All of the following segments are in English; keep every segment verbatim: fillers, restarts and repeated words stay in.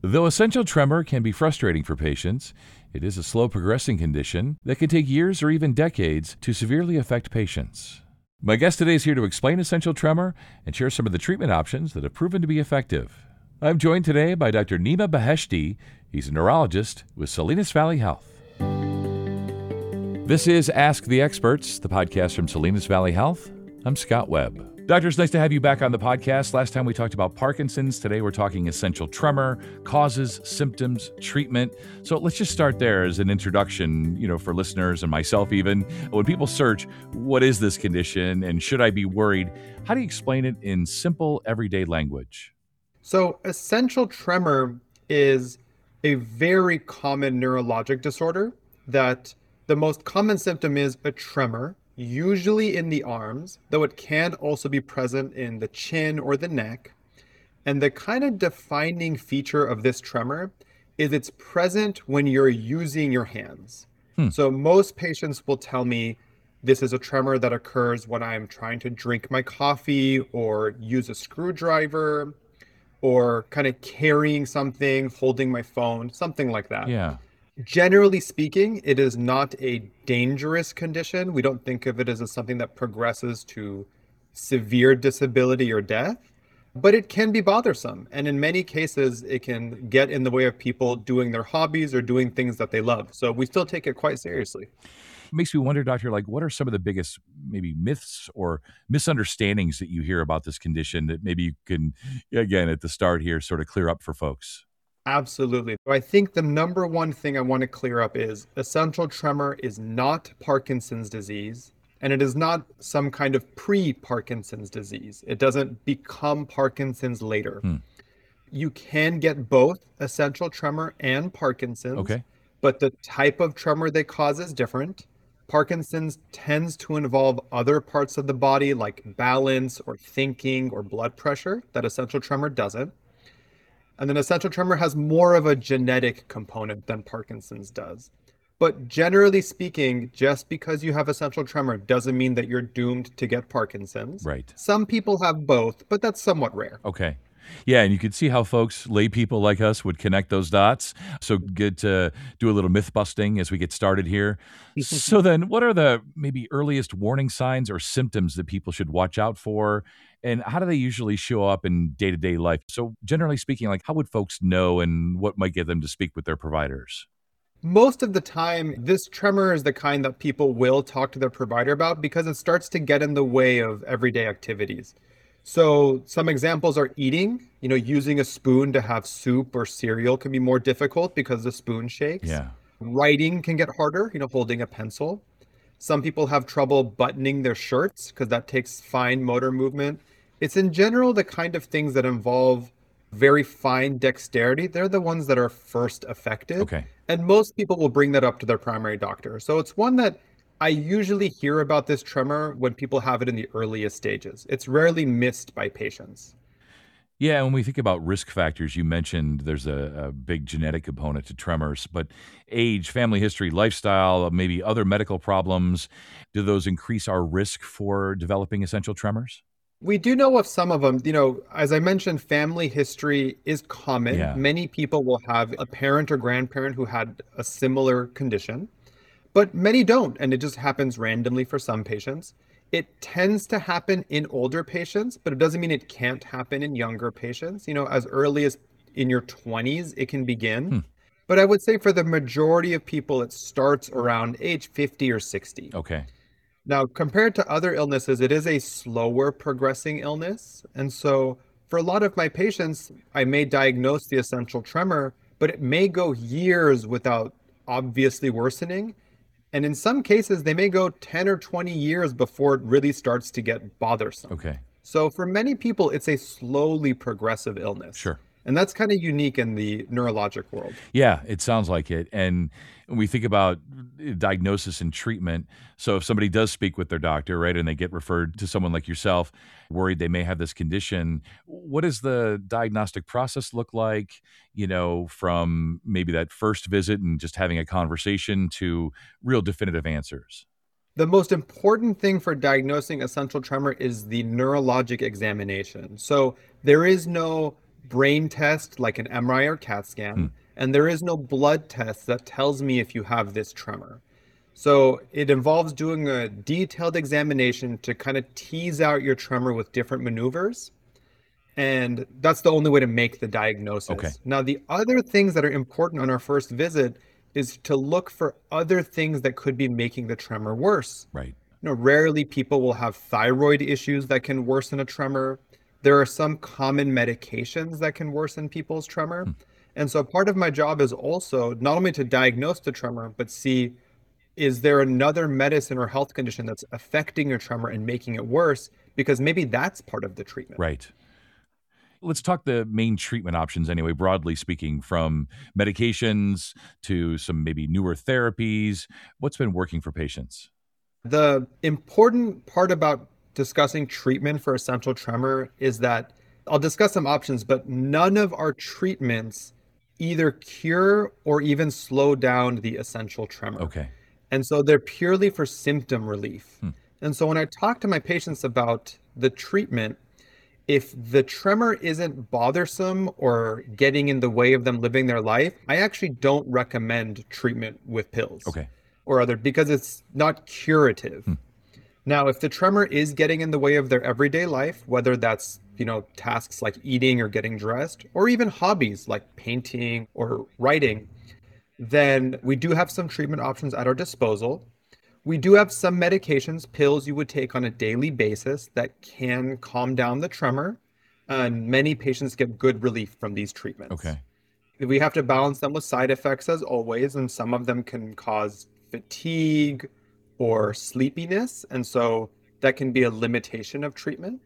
Though essential tremor can be frustrating for patients, it is a slow progressing condition that can take years or even decades to severely affect patients. My guest today is here to explain essential tremor and share some of the treatment options that have proven to be effective. I'm joined today by Doctor Nima Beheshti. He's a neurologist with Salinas Valley Health. This is Ask the Experts, the podcast from Salinas Valley Health. I'm Scott Webb. Doctor, it's nice to have you back on the podcast. Last time we talked about Parkinson's. Today we're talking essential tremor, causes, symptoms, treatment. So let's just start there as an introduction, you know, for listeners and myself even. When people search, what is this condition and should I be worried? How do you explain it in simple, everyday language? So essential tremor is a very common neurologic disorder that the most common symptom is a tremor, usually in the arms, though it can also be present in the chin or the neck. And the kind of defining feature of this tremor is it's present when you're using your hands. Hmm. So most patients will tell me this is a tremor that occurs when I'm trying to drink my coffee or use a screwdriver or kind of carrying something, holding my phone, something like that. Yeah. Generally speaking, it is not a dangerous condition. We don't think of it as a, something that progresses to severe disability or death, but it can be bothersome. And in many cases, it can get in the way of people doing their hobbies or doing things that they love. So we still take it quite seriously. It makes me wonder, Doctor, like what are some of the biggest maybe myths or misunderstandings that you hear about this condition that maybe you can, again, at the start here, sort of clear up for folks? Absolutely. I think the number one thing I want to clear up is essential tremor is not Parkinson's disease, and it is not some kind of pre-Parkinson's disease. It doesn't become Parkinson's later. Hmm. You can get both essential tremor and Parkinson's, okay. but the type of tremor they cause is different. Parkinson's tends to involve other parts of the body like balance or thinking or blood pressure that essential tremor doesn't. And then essential tremor has more of a genetic component than Parkinson's does. But generally speaking, just because you have essential tremor doesn't mean that you're doomed to get Parkinson's. Right. Some people have both, but that's somewhat rare. Okay. Yeah, and you can see how folks, lay people like us, would connect those dots. So good to do a little myth busting as we get started here. So then, what are the maybe earliest warning signs or symptoms that people should watch out for? And how do they usually show up in day-to-day life? So generally speaking, like how would folks know and what might get them to speak with their providers? Most of the time, this tremor is the kind that people will talk to their provider about because it starts to get in the way of everyday activities. So some examples are eating, you know, using a spoon to have soup or cereal can be more difficult because the spoon shakes. Yeah. Writing can get harder, you know, holding a pencil. Some people have trouble buttoning their shirts because that takes fine motor movement. It's in general the kind of things that involve very fine dexterity. They're the ones that are first affected. Okay. And most people will bring that up to their primary doctor. So it's one that I usually hear about this tremor when people have it in the earliest stages. It's rarely missed by patients. Yeah, when we think about risk factors, you mentioned there's a, a big genetic component to tremors, but age, family history, lifestyle, maybe other medical problems, do those increase our risk for developing essential tremors? We do know of some of them. You know, as I mentioned, family history is common. Yeah. Many people will have a parent or grandparent who had a similar condition, but many don't, and it just happens randomly for some patients. It tends to happen in older patients, but it doesn't mean it can't happen in younger patients. You know, as early as in your twenties, it can begin. Hmm. But I would say for the majority of people, it starts around age fifty or sixty. Okay. Now, compared to other illnesses, it is a slower progressing illness. And so for a lot of my patients, I may diagnose the essential tremor, but it may go years without obviously worsening. And in some cases, they may go ten or twenty years before it really starts to get bothersome. Okay. So for many people, it's a slowly progressive illness. Sure. And that's kind of unique in the neurologic world. Yeah, it sounds like it. And when we think about diagnosis and treatment, so if somebody does speak with their doctor, right, and they get referred to someone like yourself, worried they may have this condition, what does the diagnostic process look like, you know, from maybe that first visit and just having a conversation to real definitive answers? The most important thing for diagnosing essential tremor is the neurologic examination. So there is no brain test like an M R I or CAT Hmm. scan, and there is no blood test that tells me if you have this tremor. So it involves doing a detailed examination to kind of tease out your tremor with different maneuvers. And that's the only way to make the Okay. diagnosis. Now, the other things that are important on our first visit is to look for other things that could be making the tremor worse. Right. You know, rarely people will have thyroid issues that can worsen a tremor. There are some common medications that can worsen people's tremor. Hmm. And so part of my job is also not only to diagnose the tremor, but see, is there another medicine or health condition that's affecting your tremor and making it worse? Because maybe that's part of the treatment. Right. Let's talk the main treatment options anyway, broadly speaking, from medications to some maybe newer therapies. What's been working for patients? The important part about discussing treatment for essential tremor is that I'll discuss some options, but none of our treatments either cure or even slow down the essential tremor. Okay. And so they're purely for symptom relief. Hmm. And so when I talk to my patients about the treatment, if the tremor isn't bothersome or getting in the way of them living their life, I actually don't recommend treatment with pills Okay. or other because it's not curative. Hmm. Now, if the tremor is getting in the way of their everyday life, whether that's, you know, tasks like eating or getting dressed, or even hobbies like painting or writing, then we do have some treatment options at our disposal. We do have some medications, pills you would take on a daily basis that can calm down the tremor. And many patients get good relief from these treatments. Okay. We have to balance them with side effects as always, and some of them can cause fatigue or sleepiness. And so that can be a limitation of treatment.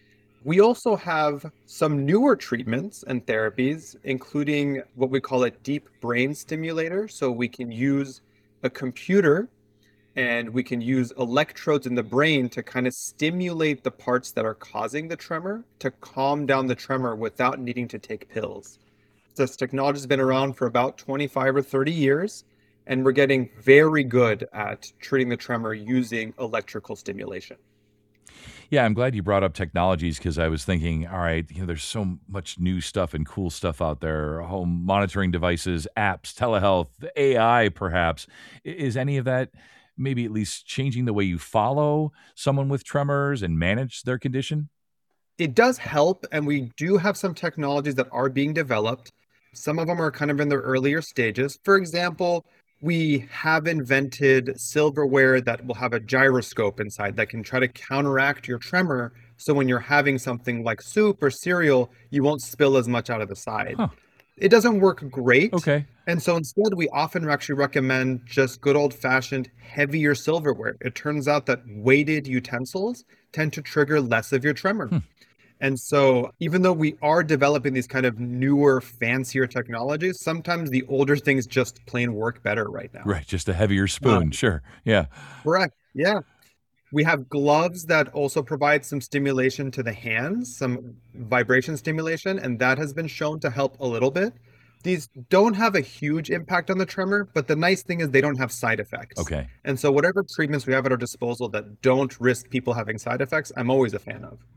We also have some newer treatments and therapies, including what we call a deep brain stimulator. So we can use a computer and we can use electrodes in the brain to kind of stimulate the parts that are causing the tremor to calm down the tremor without needing to take pills. This technology has been around for about twenty-five or thirty years, and we're getting very good at treating the tremor using electrical stimulation. Yeah, I'm glad you brought up technologies because I was thinking, all right, you know, there's so much new stuff and cool stuff out there, home monitoring devices, apps, telehealth, A I, perhaps. I- Is any of that maybe at least changing the way you follow someone with tremors and manage their condition? It does help, and we do have some technologies that are being developed. Some of them are kind of in their earlier stages. For example, we have invented silverware that will have a gyroscope inside that can try to counteract your tremor. So when you're having something like soup or cereal, you won't spill as much out of the side. Huh. It doesn't work great. Okay. And so instead, we often actually recommend just good old fashioned heavier silverware. It turns out that weighted utensils tend to trigger less of your tremor. Hmm. And so, even though we are developing these kind of newer, fancier technologies, sometimes the older things just plain work better right now. Right. Just a heavier Uh, spoon. Sure. Yeah. correct. Yeah. We have gloves that also provide some stimulation to the hands, some vibration stimulation, and that has been shown to help a little bit. These don't have a huge impact on the tremor, but the nice thing is they don't have side effects. Okay. And so, whatever treatments we have at our disposal that don't risk people having side effects, I'm always a fan of.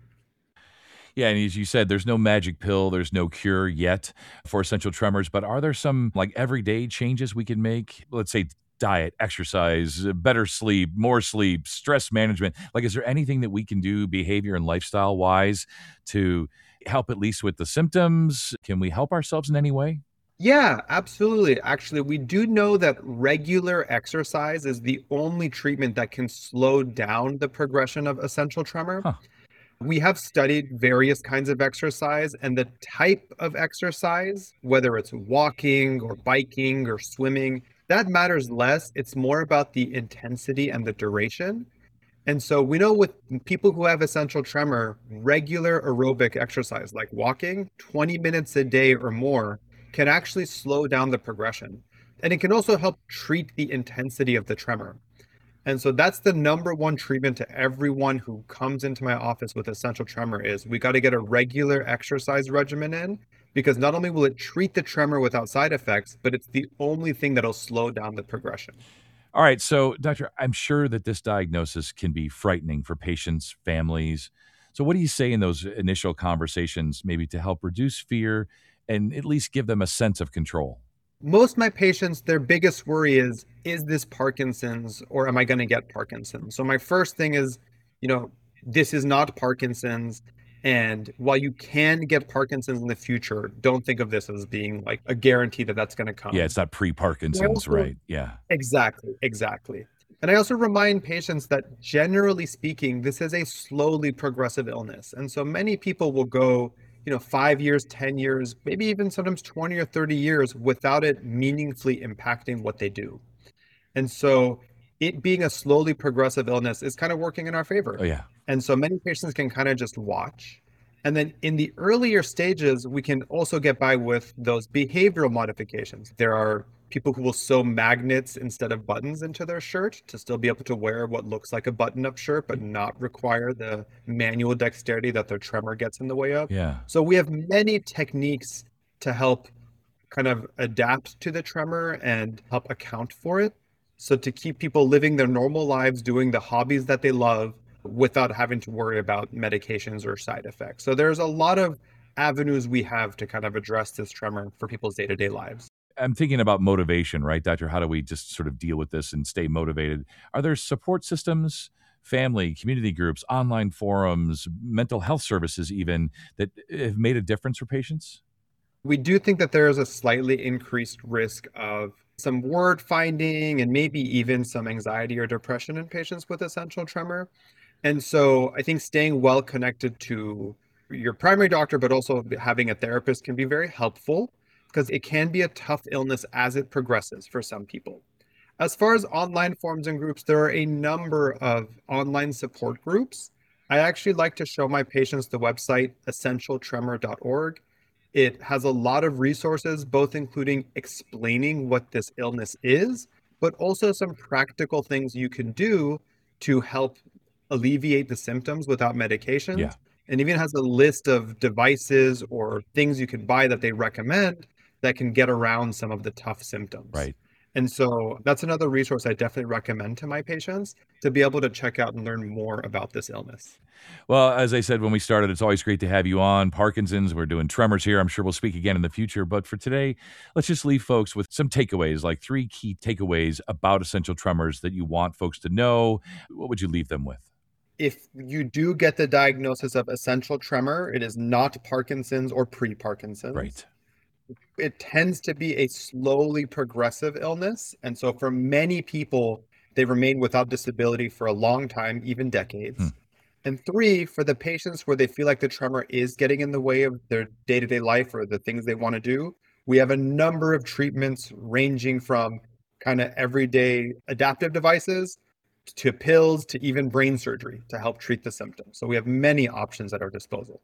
Yeah, and as you said, there's no magic pill, there's no cure yet for essential tremors, but are there some like everyday changes we can make? Let's say diet, exercise, uh, better sleep, more sleep, stress management. Like, is there anything that we can do behavior and lifestyle wise to help at least with the symptoms? Can we help ourselves in any way? Yeah, absolutely. Actually, we do know that regular exercise is the only treatment that can slow down the progression of essential tremor. Huh. We have studied various kinds of exercise, and the type of exercise, whether it's walking or biking or swimming, that matters less. It's more about the intensity and the duration. And so we know with people who have essential tremor, regular aerobic exercise like walking twenty minutes a day or more can actually slow down the progression. And it can also help treat the intensity of the tremor. And so that's the number one treatment to everyone who comes into my office with essential tremor is we got to get a regular exercise regimen in because not only will it treat the tremor without side effects, but it's the only thing that'll slow down the progression. All right. So, doctor, I'm sure that this diagnosis can be frightening for patients, families. So what do you say in those initial conversations, maybe to help reduce fear and at least give them a sense of control? Most of my patients, their biggest worry is, is this Parkinson's or am I going to get Parkinson's? So my first thing is, you know, this is not Parkinson's. And while you can get Parkinson's in the future, don't think of this as being like a guarantee that that's going to come. Yeah, it's not pre-Parkinson's, Also- right? Yeah. Exactly, exactly. And I also remind patients that generally speaking, this is a slowly progressive illness. And so many people will go, you know, five years, ten years, maybe even sometimes twenty or thirty years without it meaningfully impacting what they do. And so it being a slowly progressive illness is kind of working in our favor. Oh, yeah. And so many patients can kind of just watch. And then in the earlier stages, we can also get by with those behavioral modifications. There are people who will sew magnets instead of buttons into their shirt to still be able to wear what looks like a button-up shirt, but not require the manual dexterity that their tremor gets in the way of. Yeah. So we have many techniques to help kind of adapt to the tremor and help account for it. So to keep people living their normal lives, doing the hobbies that they love without having to worry about medications or side effects. So there's a lot of avenues we have to kind of address this tremor for people's day-to-day lives. I'm thinking about motivation, right, Doctor? How do we just sort of deal with this and stay motivated? Are there support systems, family, community groups, online forums, mental health services even, that have made a difference for patients? We do think that there is a slightly increased risk of some word finding and maybe even some anxiety or depression in patients with essential tremor. And so I think staying well connected to your primary doctor, but also having a therapist can be very helpful because it can be a tough illness as it progresses for some people. As far as online forums and groups, there are a number of online support groups. I actually like to show my patients the website essential tremor dot org. It has a lot of resources, both including explaining what this illness is, but also some practical things you can do to help alleviate the symptoms without medications. Yeah. And even has a list of devices or things you can buy that they recommend that can get around some of the tough symptoms. Right. And so that's another resource I definitely recommend to my patients to be able to check out and learn more about this illness. Well, as I said when we started, it's always great to have you on. Parkinson's, we're doing tremors here. I'm sure we'll speak again in the future. But for today, let's just leave folks with some takeaways, like three key takeaways about essential tremors that you want folks to know. What would you leave them with? If you do get the diagnosis of essential tremor, it is not Parkinson's or pre-Parkinson's. Right. It tends to be a slowly progressive illness. And so for many people, they remain without disability for a long time, even decades. Hmm. And three, for the patients where they feel like the tremor is getting in the way of their day-to-day life or the things they want to do, we have a number of treatments ranging from kind of everyday adaptive devices to pills to even brain surgery to help treat the symptoms. So we have many options at our disposal.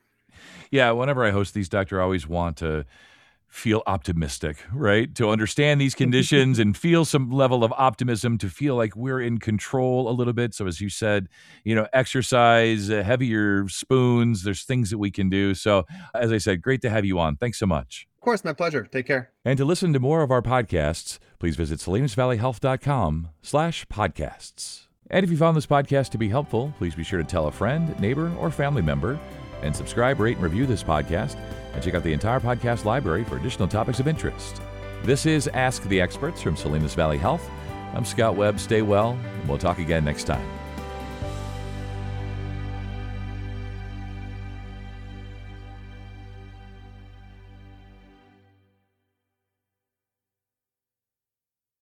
Yeah, whenever I host these, Doctor, I always want to feel optimistic, right? To understand these conditions and feel some level of optimism, to feel like we're in control a little bit. So as you said, you know, exercise, uh, heavier spoons, there's things that we can do. So as I said, great to have you on. Thanks so much. Of course, my pleasure. Take care. And to listen to more of our podcasts, please visit salinas valley health dot com slash podcasts. And if you found this podcast to be helpful, please be sure to tell a friend, neighbor, or family member, and subscribe, rate, and review this podcast, and check out the entire podcast library for additional topics of interest. This is Ask the Experts from Salinas Valley Health. I'm Scott Webb. Stay well, and we'll talk again next time.